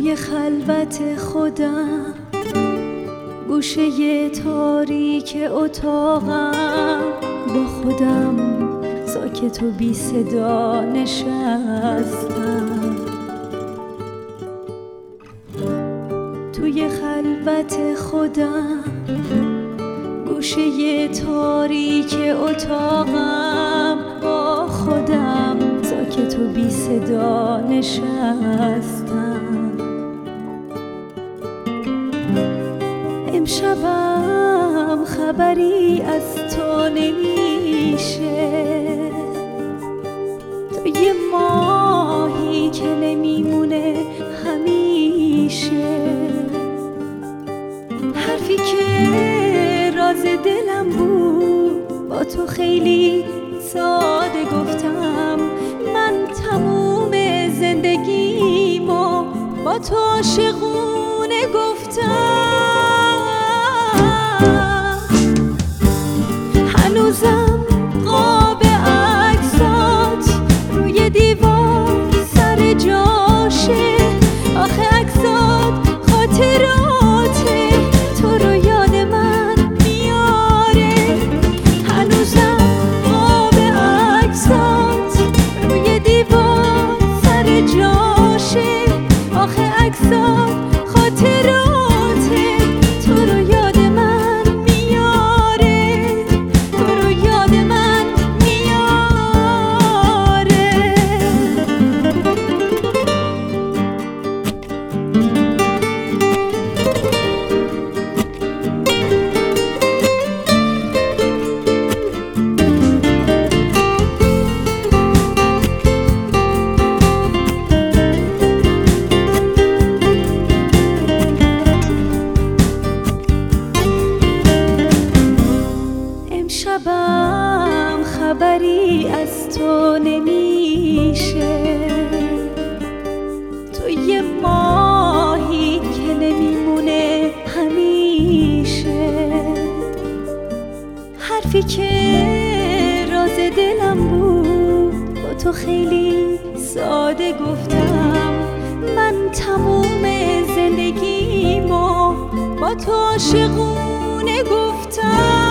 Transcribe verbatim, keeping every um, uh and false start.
توی خلوت خودم، گوشه تاریک اتاقم، با خودم ساکت و بی صدا نشستم. توی خلوت خودم، گوشه تاریک اتاقم، با خودم ساکت و بی صدا نشستم. امشبم خبری از تو نمیشه، تو یه ماهی که نمیمونه همیشه. حرفی که راز دلم بود با تو خیلی ساده گفتم. من تموم زندگیمو با تو عاشقونه گفتم. هنوزم قاب عکسات روی دیوار سر جاشه، آخه عکسات خاطراته، تو رو یاد من میاره. هنوزم قاب عکسات روی دیوار سر جاشه، آخه عکسات خاطراته، تو رو یاد من میاره، تو رو یاد من میاره. امشبم خبری از تو نمیشه، تو یه ماهی که نمیمونه همیشه. حرفی که راز دلم بود با تو خیلی ساده گفتم. من تموم زندگیمو با تو عاشقونه گفتم.